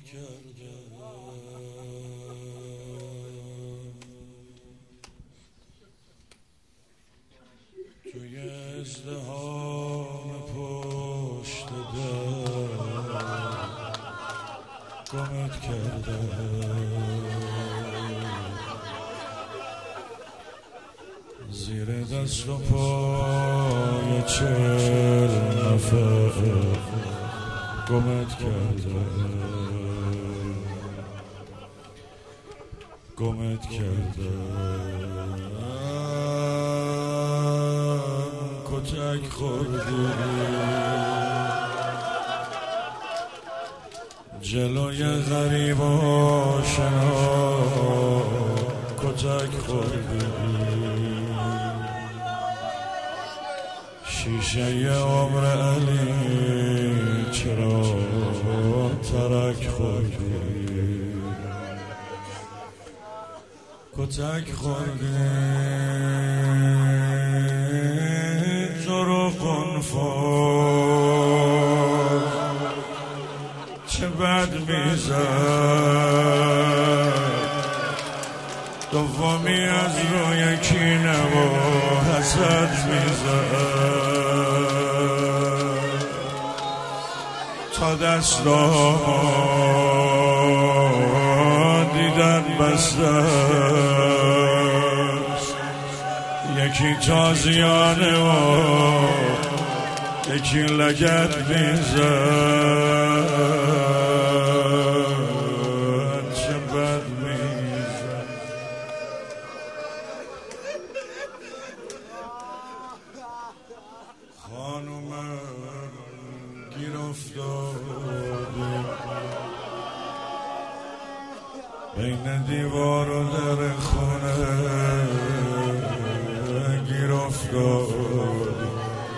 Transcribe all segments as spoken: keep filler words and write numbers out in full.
کرده توی ازدحام پشت در گمت کرده زیر دست و پای چل نفر گمت کرده گمت کرده کتک خوردی جلوی غریب آشنا کتک خوردی شیشه عمر علی چرا ترک خوردی کتک خوردی تو رو قنفار چه بد میزد دومی از روی کینه و حسد میزد تا دستامو دیدن بسته یکی تازیانه و یکی لگت میزد چه بد میزد خانومم گیر افتاده بین دیوار و در خونه گیر افتاده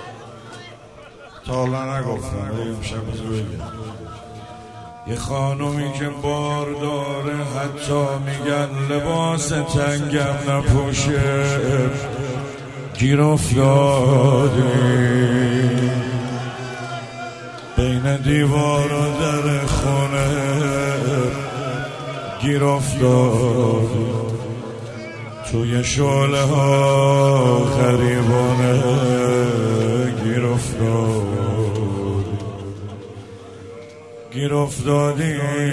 تا حالا نگفتم امشب بگم یه خانومی که بار داره حتی میگن لباس تنگم نپوشه گیر افتادی بین دیوار و در خونه گیر افتادی توی شعله ها غریبانه گیر افتادی گیر افتادی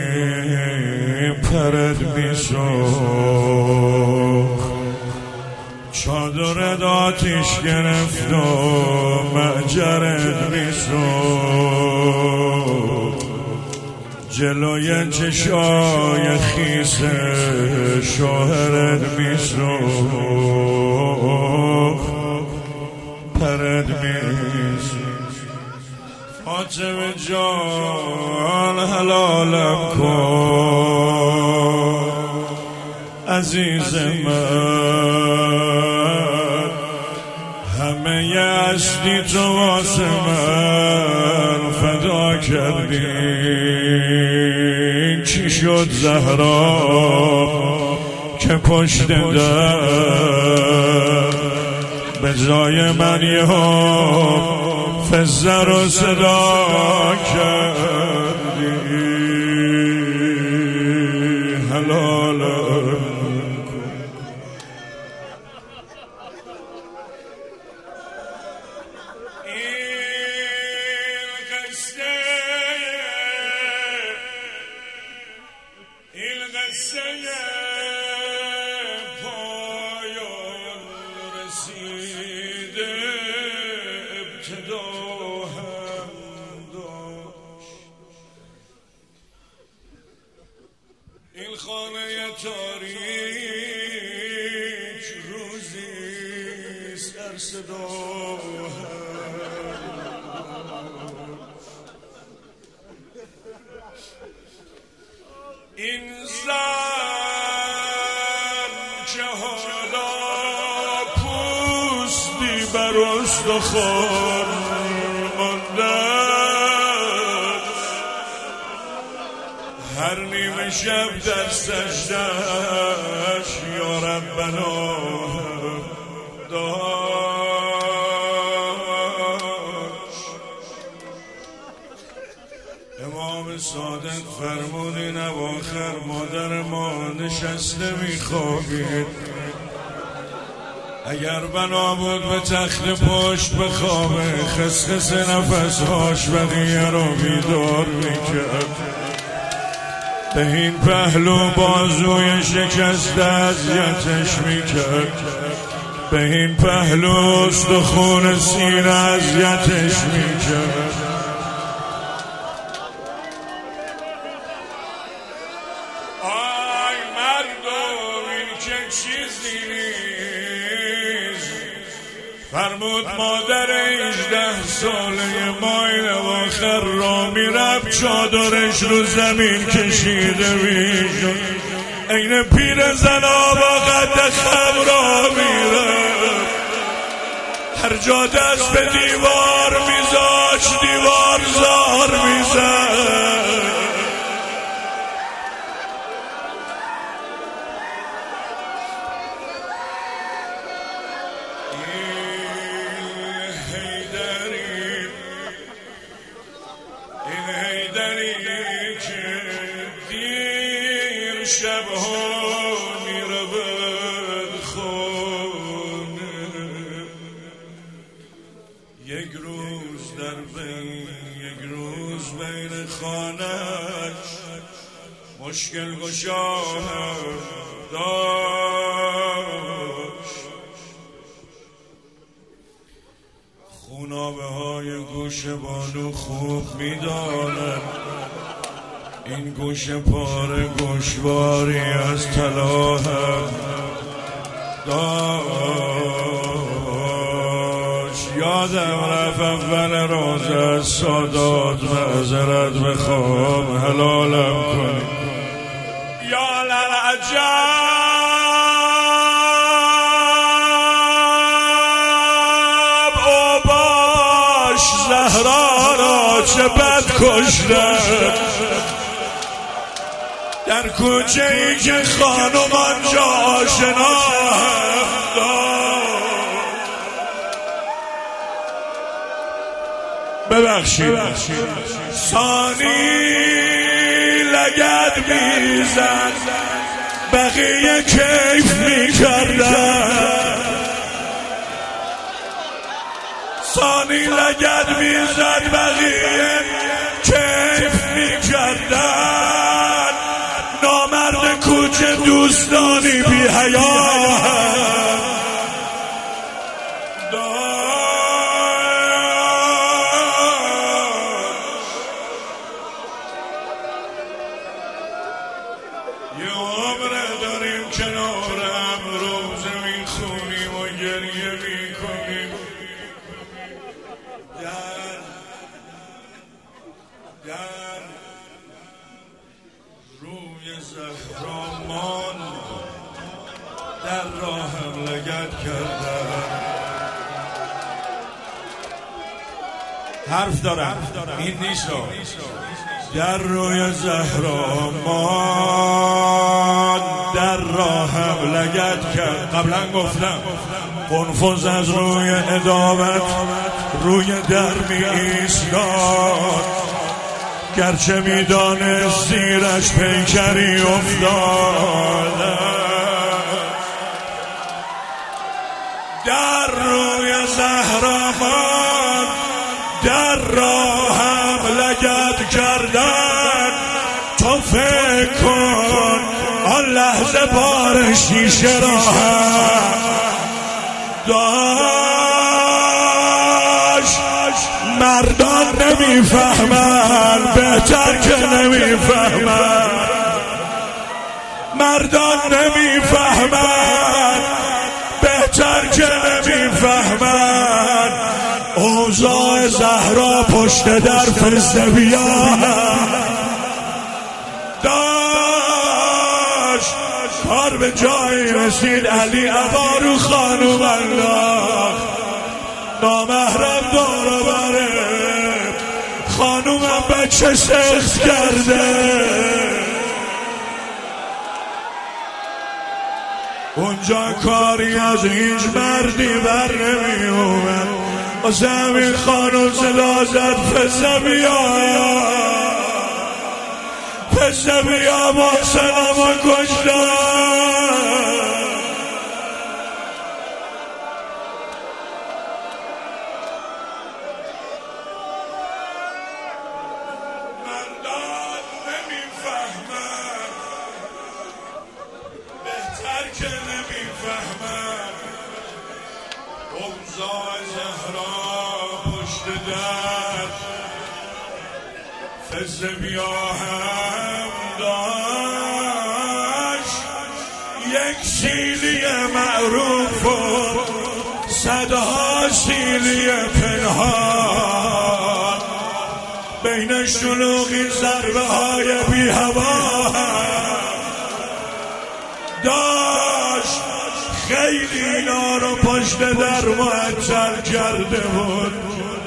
پرد میسوخت چادرت آتیش گرفت و معجرت میسوخت جلوی چشای خیس شوهرت میسوخت پرد میسوخت فاطمه جان حلالم کن عزیز من همه هستی تو واسه من فدا کردی چی شد زهرا که پشت در به جای من یه فزه رو صدا کردی حلالم پایان رسیده ابتدا هم داشت این خانه تاریک روزی سر صدا این زن که حالا پوستی بر استخوان ماندست هر نیمه شب در سجده‌اش یا ربنا داشت امام صادق فرمودین اواخر مادر ما نشسته میخوابید، اگر بنا بود به تخت پشت بخوابه خسخس نفسهاش بقیه رو بیدار میکرد. به این پهلو بازوی شکسته اذیتش میکرد، به این پهلو استخون سینه اذیتش میکرد. آی مردم این که چیزی نیست، فرمود مادر هجده ساله مایل اواخر را میرب چادرش رو زمین کشیده میشد، این پیر زنا با قد خم را میرب، هر جا دست به دیوار میذاش دیوار زار میزد. شبها می رود خانه، یک روز در بین یک روز بین خانه‌اش مشکل گشا داشت. خونابه های گوش بانو خوب می داند این گوش پاره گوشواری از طلا هم داشت. یادم رفت اول روز از سادات معذرت بخوام حلالم کنی. یا للعجب او باش زهرا را چه بد کشتن، در کوچه ای که خانم آنجا آشنا ببخشید ثانی لگد میزد بقیه کیف میکردن، ثانی لگد میزد بقیه کیف میکردن. نامرد کوچه دوستانی بی حیا یه عمره داریم کنارم روزه میخونیم و گریه میکنیم. در در روی زهرامان در راهم لگد کردن. حرف دارم این نیست، در روی زهرامان در راهم لگد کرد. قبلا گفتم قنفذ از روی ادامت روی در می ایستاد، گرچه میدانست زیرش پیکری افتاده. در روی زهرامان در راهم لگد کردن. تو فکر کن آن لحظه بار شیشه را هم داشت. مردان نمیفهمن بهتر که نمیفهمن، مردان نمیفهمن بهتر که نمیفهمن. اوضاع زهرا پشت در فزدبیا داشت. کار به جایی رسید علی عبارو خانوم الله نامحرم دور بره، خانومم بچه سخت کرده. اونجا کاری از هیچ مردی بر نمی اومد. واسه همین خانوم صدا زد فزه بیا فزبیا با سلام کشتن مردان نمیفهمن بهتر که نمیفهمن اوضاع زهرا پشت در فزبیا هم داشت یک سیلی معروف و صدها سیلی پنهان بین شلوغی ضربه های بی هوا داشت خیلی اینا رو پشت در معطل کرده بود.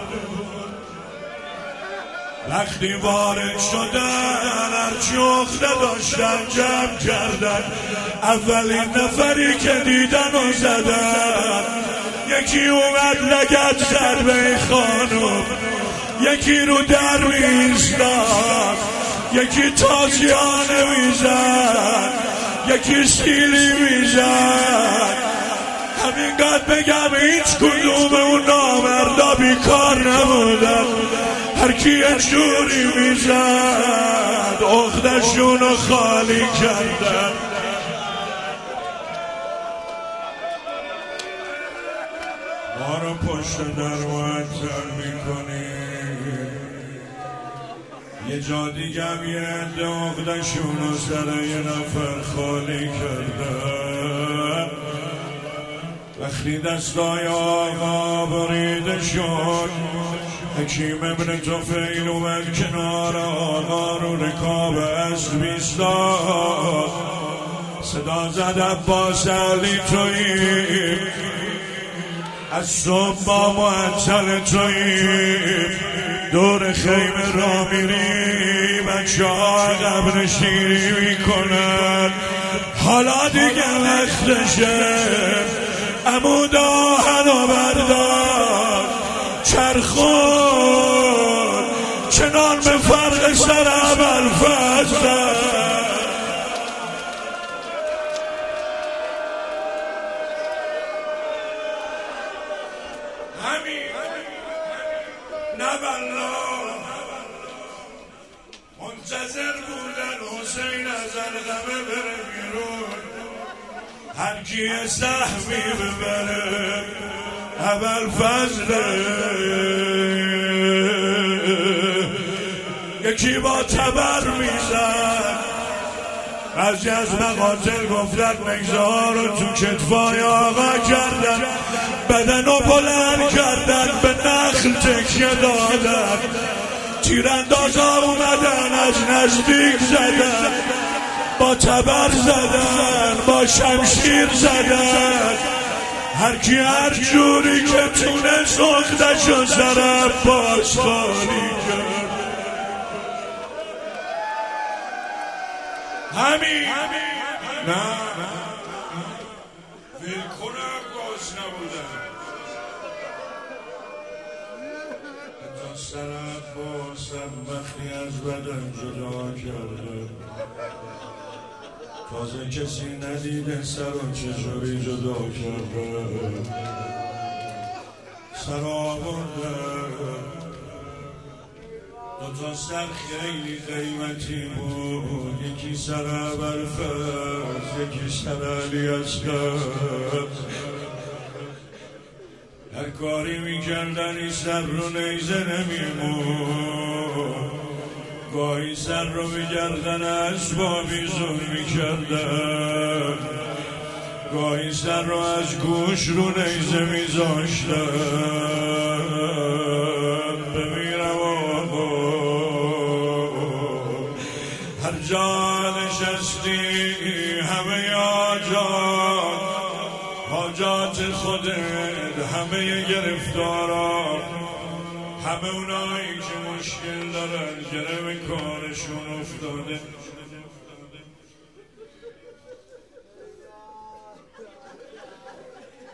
وقتی وارد شدن هرچی عقده داشتن جمع کردن اولین نفری که دیدن و زدن یکی اومد لگد زد به خانم یکی رو در میستاد یکی تازیانه میزد یکی سیلی میزد. همینقدر بگم هیچ کدوم اون نامردا بیکار نبودن هر کی یه جوری میزد عقدشونو خالی کردن. ما رو پشت در معطل میکنی یه جا دیگم یه عده عقدشونو سر یه نفر خالی کردن. وقتی دستای آقا بریده شد حکیم ابن طفیل اومد کنار آقا رو رکاب اسب ایستاد صدا زد عباس علی تویی از صبح با معطل تویی دور خیمه را میری بچه ها عقب نشینی میکنن حالا دیگه وقتشه عمود آهن و بردار چرخون چنان به فرق سر ابوالفضل همین نه والله منتظر بودن حسین از الغمه بره بیرون هر کی سهمی ببره ابوالفضل یکی با تبر میزد. بعضی از مقاتل گفتن نیزه ها رو تو کتفای آقا کردن بدنو بلند کردن به نخل تکیه دادن تیراندازا اومدن از نزدیک زدن با تبر زدن با شمشیر زدن هر کی هر جوری که تونست عقده‌شو سر عباس خالی کرد. همین نه ویلکن عباس نبودن حتی سر عباس هم وقتی از بدن جدا کرده تازه کسی ندیده سر و چجوری جدا کرده سر آورده دو تا سر خیلی قیمتی بود یکی سر ابوالفضل یکی سر علی اصغر هر کاری میکردن این سر رو نیزه نمیمون گاهی سر رو به گردن اسبابی زون میکردن گاهی سر رو از گوش رو نیزه میذاشتن. بمیرم آقا هر جا نشستی همه حاجات حاجات خودت همه گرفتارا همه اونایی که مشکل دارن گره به کارشون افتاده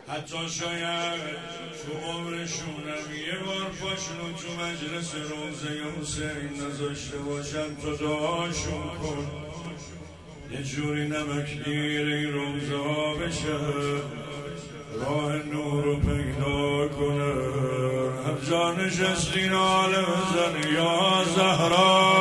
حتی شاید تو عمرشونم یه بار پاشونو تو مجلس روزه حسین نذاشته باشن تو دعاشون کن یه جوری نمکگیر این روزه ها بشه راه نور رو پیدا کنه هر جا نشستی ناله بزن یا زهرا